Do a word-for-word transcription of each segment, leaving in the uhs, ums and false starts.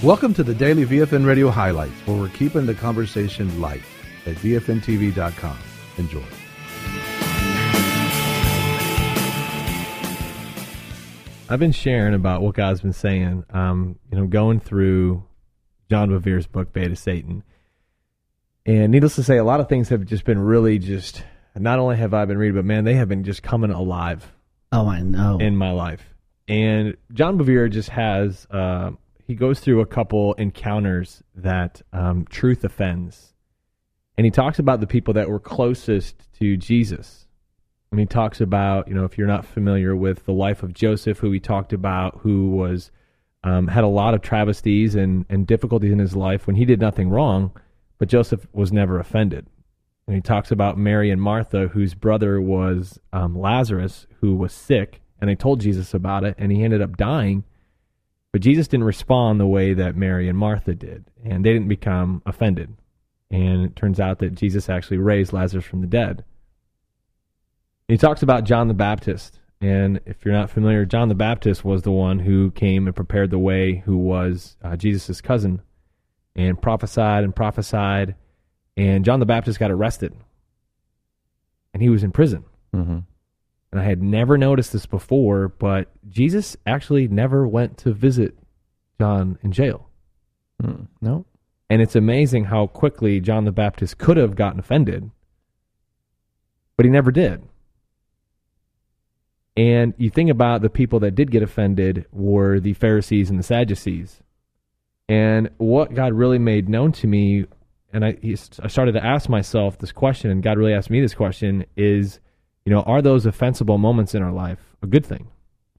Welcome to the Daily V F N Radio Highlights, where we're keeping the conversation light at V F N T V dot com. Enjoy. I've been sharing about what God's been saying, um, you know, going through John Bevere's book, Beta Satan. And needless to say, a lot of things have just been really just, not only have I been reading, but man, they have been just coming alive. Oh, I know. In my life. And John Bevere just has, uh, he goes through a couple encounters that um, truth offends. And he talks about the people that were closest to Jesus. And he talks about, you know, if you're not familiar with the life of Joseph, who he talked about, who was um, had a lot of travesties and, and difficulties in his life when he did nothing wrong, but Joseph was never offended. And he talks about Mary and Martha, whose brother was um, Lazarus, who was sick, and they told Jesus about it, and he ended up dying. But Jesus didn't respond the way that Mary and Martha did, and they didn't become offended. And it turns out that Jesus actually raised Lazarus from the dead. He talks about John the Baptist, and if you're not familiar, John the Baptist was the one who came and prepared the way, who was uh, Jesus' cousin, and prophesied and prophesied, and John the Baptist got arrested, and he was in prison. Mm-hmm. And I had never noticed this before, but Jesus actually never went to visit John in jail. Mm, no. And it's amazing how quickly John the Baptist could have gotten offended, but he never did. And you think about the people that did get offended were the Pharisees and the Sadducees. And what God really made known to me, and I, I started to ask myself this question, and God really asked me this question, is, you know, are those offensible moments in our life a good thing?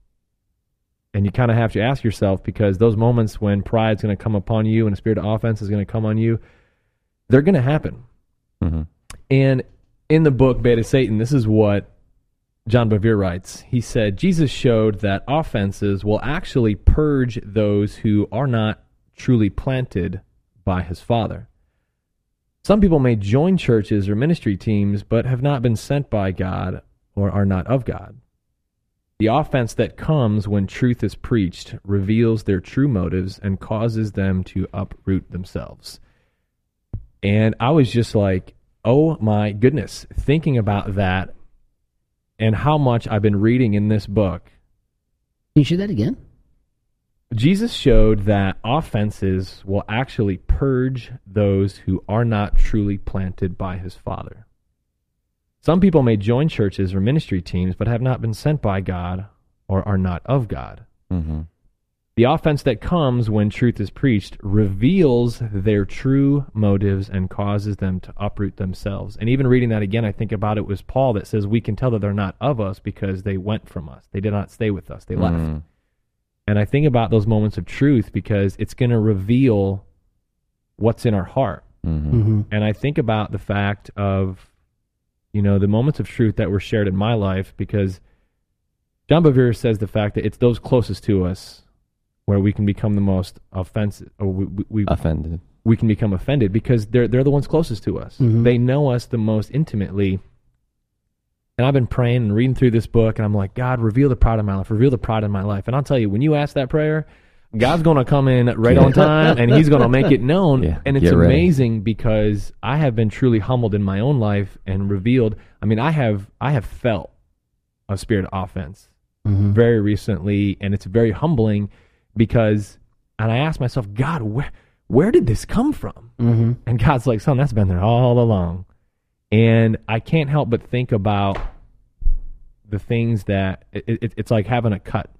And you kind of have to ask yourself, because those moments when pride's going to come upon you and a spirit of offense is going to come on you, they're going to happen. Mm-hmm. And in the book, Beta Satan, this is what John Bevere writes. He said, Jesus showed that offenses will actually purge those who are not truly planted by his Father. Some people may join churches or ministry teams, but have not been sent by God or are not of God. The offense that comes when truth is preached reveals their true motives and causes them to uproot themselves. And I was just like, oh my goodness, thinking about that and how much I've been reading in this book. Can you share that again? Jesus showed that offenses will actually purge those who are not truly planted by his Father. Some people may join churches or ministry teams, but have not been sent by God or are not of God. Mm-hmm. The offense that comes when truth is preached reveals their true motives and causes them to uproot themselves. And even reading that again, I think about it was Paul that says we can tell that they're not of us because they went from us. They did not stay with us. They left. Mm-hmm. And I think about those moments of truth because it's going to reveal what's in our heart. Mm-hmm. Mm-hmm. And I think about the fact of, you know, the moments of truth that were shared in my life, because John Bevere says the fact that it's those closest to us where we can become the most offensive, or we, we, we offended. We can become offended because they're they're the ones closest to us. Mm-hmm. They know us the most intimately. And I've been praying and reading through this book, and I'm like, God, reveal the pride in my life, reveal the pride in my life. And I'll tell you, when you ask that prayer, God's going to come in right on time, and he's going to make it known. Yeah, and it's get ready. amazing because I have been truly humbled in my own life and revealed. I mean, I have I have felt a spirit of offense Mm-hmm. very recently, and it's very humbling because, and I asked myself, God, where where did this come from? Mm-hmm. And God's like, son, that's been there all along. And I can't help but think about the things that, it, it, it's like having a cut.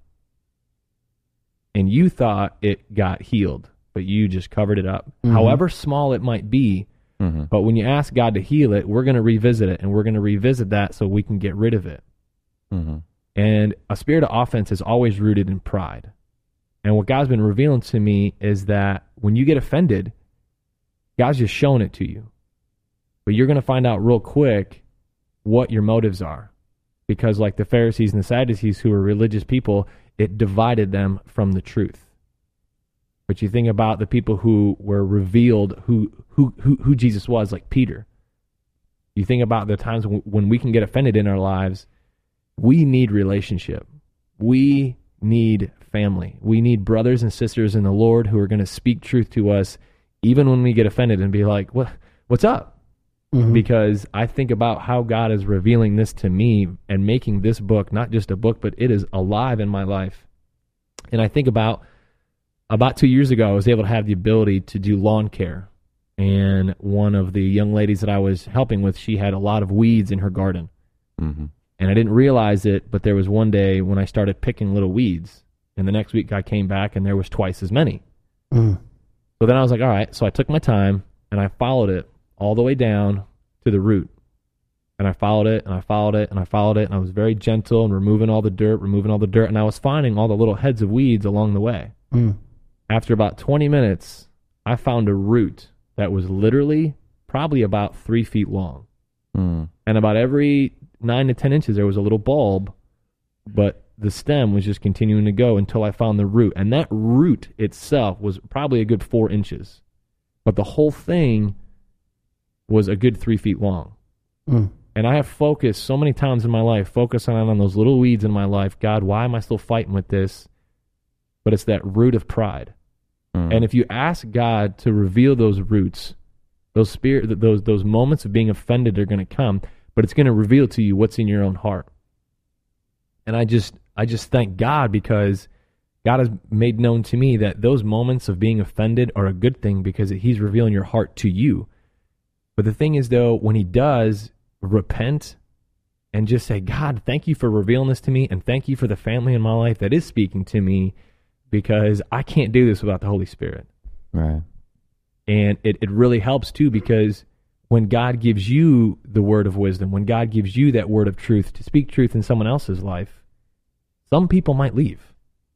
And you thought it got healed, but you just covered it up. Mm-hmm. However small it might be, Mm-hmm. but when you ask God to heal it, we're going to revisit it, and we're going to revisit that so we can get rid of it. Mm-hmm. And a spirit of offense is always rooted in pride. And what God's been revealing to me is that when you get offended, God's just showing it to you. But you're going to find out real quick what your motives are. Because like the Pharisees and the Sadducees, who were religious people, it divided them from the truth. But you think about the people who were revealed who who who, who Jesus was, like Peter. You think about the times when we can get offended in our lives. We need relationship. We need family. We need brothers and sisters in the Lord who are going to speak truth to us even when we get offended and be like, "What? What's up?" Mm-hmm. Because I think about how God is revealing this to me and making this book not just a book, but it is alive in my life. And I think about about two years ago, I was able to have the ability to do lawn care. And one of the young ladies that I was helping with, she had a lot of weeds in her garden. Mm-hmm. And I didn't realize it, but there was one day when I started picking little weeds. And the next week I came back and there was twice as many. Mm. So then I was like, all right. So I took my time and I followed it all the way down to the root. And I followed it, and I followed it, and I followed it, and I was very gentle and removing all the dirt, removing all the dirt, and I was finding all the little heads of weeds along the way. Mm. After about twenty minutes, I found a root that was literally probably about three feet long. Mm. And about every nine to ten inches, there was a little bulb, but the stem was just continuing to go until I found the root. And that root itself was probably a good four inches. But the whole thing was a good three feet long. Mm. And I have focused so many times in my life, focusing on, on those little weeds in my life. God, why am I still fighting with this? But it's that root of pride. Mm. And if you ask God to reveal those roots, those spirit, those those moments of being offended are going to come, but it's going to reveal to you what's in your own heart. And I just I just thank God because God has made known to me that those moments of being offended are a good thing because He's revealing your heart to you. But the thing is, though, when He does, repent and just say, God, thank you for revealing this to me, and thank you for the family in my life that is speaking to me, because I can't do this without the Holy Spirit. Right. And it, it really helps, too, because when God gives you the word of wisdom, when God gives you that word of truth to speak truth in someone else's life, some people might leave.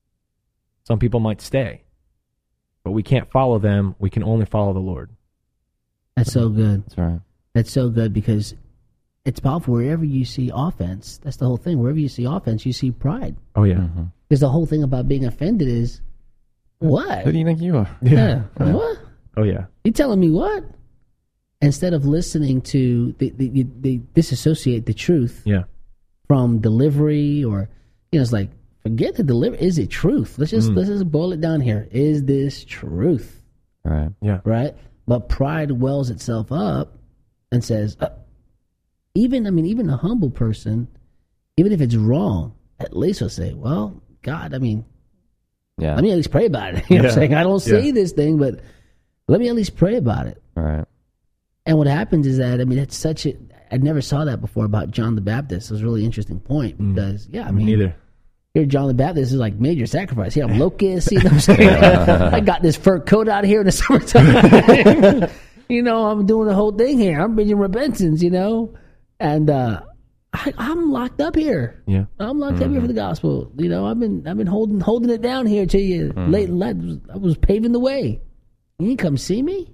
Some people might stay. But we can't follow them. We can only follow the Lord. That's so good. That's right. That's so good because it's powerful. Wherever you see offense, that's the whole thing. Wherever you see offense, you see pride. Oh, yeah. Mm-hmm. Because the whole thing about being offended is, what? Who do you think you are? Yeah. yeah. What? Oh, yeah. You telling me what? Instead of listening to, they, they, they disassociate the truth yeah. from delivery, or, you know, it's like, forget the delivery. Is it truth? Let's just, mm. let's just boil it down here. Is this truth? Right. Yeah. Right? But pride wells itself up and says, uh, even, I mean, even a humble person, even if it's wrong, at least will say, well, God, I mean, yeah. let me at least pray about it. You know yeah. what I'm saying? I don't say yeah. this thing, but let me at least pray about it. Right. And what happens is that, I mean, it's such a, I never saw that before about John the Baptist. It was a really interesting point because, mm. yeah, I mean, neither. Here, John the Baptist is like major sacrifice. Here, I'm locusts, you know what I'm saying? I got this fur coat out here in the summertime. You know, I'm doing the whole thing here. I'm bringing repentance, you know? And uh, I, I'm locked up here. Yeah. I'm locked mm-hmm. up here for the gospel. You know, I've been I've been holding holding it down here till you mm-hmm. late. I was paving the way. You didn't come see me?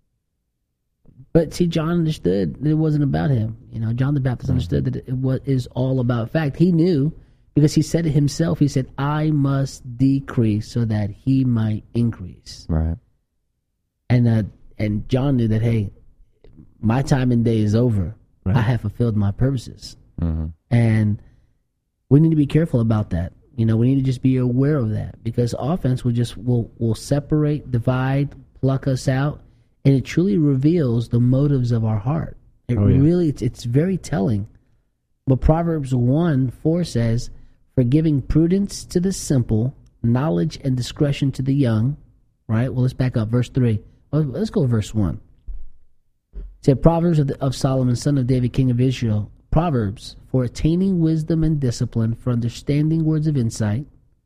But see, John understood that it wasn't about him. You know, John the Baptist mm-hmm. understood that it was, is all about. In fact, he knew, because he said it himself. He said, I must decrease so that he might increase. Right. And uh, and John knew that, hey, my time and day is over. Right. I have fulfilled my purposes. Mm-hmm. And we need to be careful about that. You know, we need to just be aware of that, because offense will just will will separate, divide, pluck us out, and it truly reveals the motives of our heart. It oh, yeah. really, it's, it's very telling. But Proverbs one four says, for giving prudence to the simple, knowledge and discretion to the young. Right? Well, let's back up. Verse three. Well, let's go to verse one. It said, Proverbs of, the, of Solomon, son of David, king of Israel. Proverbs, for attaining wisdom and discipline, for understanding words of insight.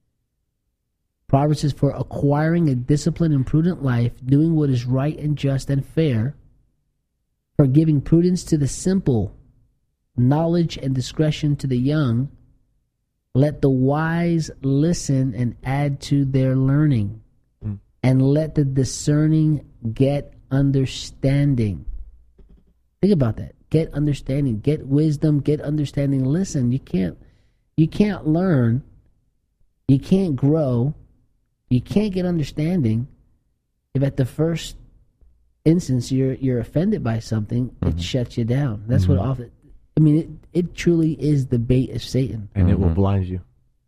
Proverbs is for acquiring a disciplined and prudent life, doing what is right and just and fair, for giving prudence to the simple, knowledge and discretion to the young. Let the wise listen and add to their learning, mm. and let the discerning get understanding. Think about that. Get understanding, get wisdom, get understanding. Listen, you can't you can't learn, you can't grow, you can't get understanding if at the first instance you're you're offended by something, mm-hmm. it shuts you down. That's mm-hmm. what often I mean it, it truly is the bait of Satan. And mm-hmm. it will blind you.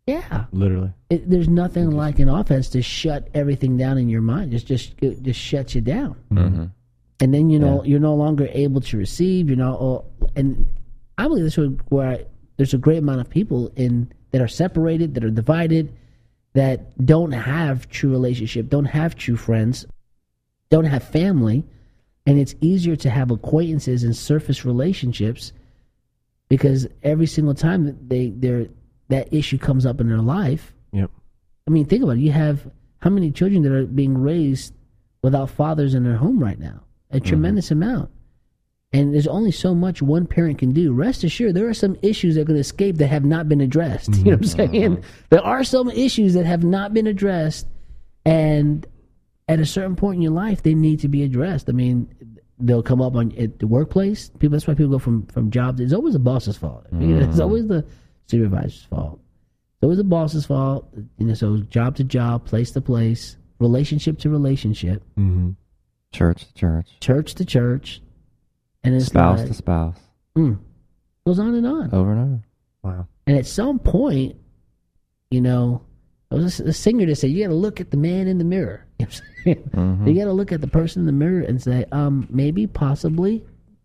Yeah. Literally. It, there's nothing like an offense to shut everything down in your mind. Just just it just shuts you down. Mm-hmm. And then you know Yeah. you're no longer able to receive. You're not. Oh, and I believe this is where I, there's a great amount of people in that are separated, that are divided, that don't have true relationship, don't have true friends, don't have family, and it's easier to have acquaintances and surface relationships because every single time that they they're that issue comes up in their life. Yep. I mean, think about it. You have how many children that are being raised without fathers in their home right now? A tremendous mm-hmm. amount. And there's only so much one parent can do. Rest assured, there are some issues that are going to escape that have not been addressed. Mm-hmm. You know what I'm saying? Mm-hmm. There are some issues that have not been addressed, and at a certain point in your life, they need to be addressed. I mean, they'll come up on at the workplace. People. That's why people go from, from job to... It's always the boss's fault. Mm-hmm. You know, it's always the supervisor's fault. It's always the boss's fault. You know, so job to job, place to place, relationship to relationship, mm-hmm. church to church, church to church, and it's spouse like, to spouse. Mm, goes on and on, over and over. Wow! And at some point, you know, there was a, a singer that said, "You got to look at the man in the mirror. You know what I'm saying? Mm-hmm. You got to look at the person in the mirror and say, um, maybe, possibly,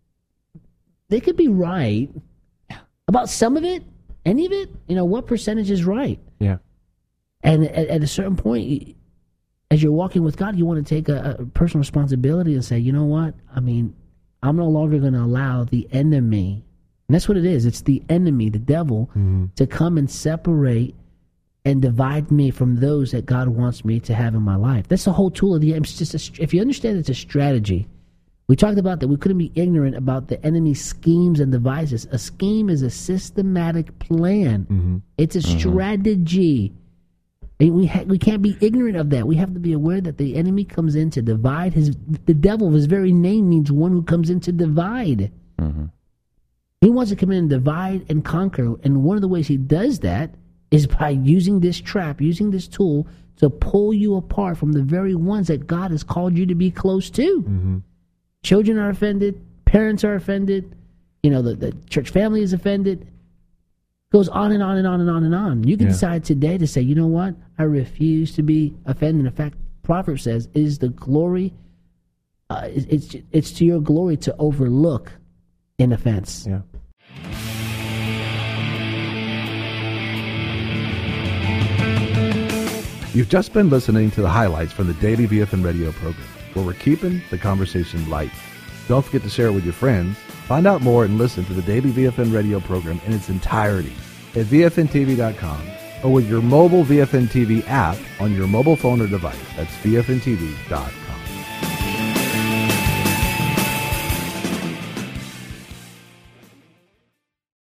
they could be right about some of it." Any of it, you know, what percentage is right? Yeah. And at, at a certain point, as you're walking with God, you want to take a, a personal responsibility and say, you know what? I mean, I'm no longer going to allow the enemy, and that's what it is. It's the enemy, the devil, mm-hmm. to come and separate and divide me from those that God wants me to have in my life. That's the whole tool of the enemy. It's just a, if you understand, it's a strategy. We talked about that we couldn't be ignorant about the enemy's schemes and devices. A scheme is a systematic plan. Mm-hmm. It's a mm-hmm. strategy. And we ha- we can't be ignorant of that. We have to be aware that the enemy comes in to divide. His the devil, his very name means one who comes in to divide. Mm-hmm. He wants to come in and divide and conquer. And one of the ways he does that is by using this trap, using this tool to pull you apart from the very ones that God has called you to be close to. Mm-hmm. Children are offended. Parents are offended. You know, the, the church family is offended. Goes on and on and on and on and on. You can yeah. decide today to say, you know what? I refuse to be offended. In fact, Proverbs says, it is the glory, uh, it's, it's to your glory to overlook an offense. Yeah. You've just been listening to the highlights from the Daily V F N Radio program, where we're keeping the conversation light. Don't forget to share it with your friends. Find out more and listen to the Daily V F N Radio program in its entirety at V F N T V dot com or with your mobile V F N T V app on your mobile phone or device. That's V F N T V dot com.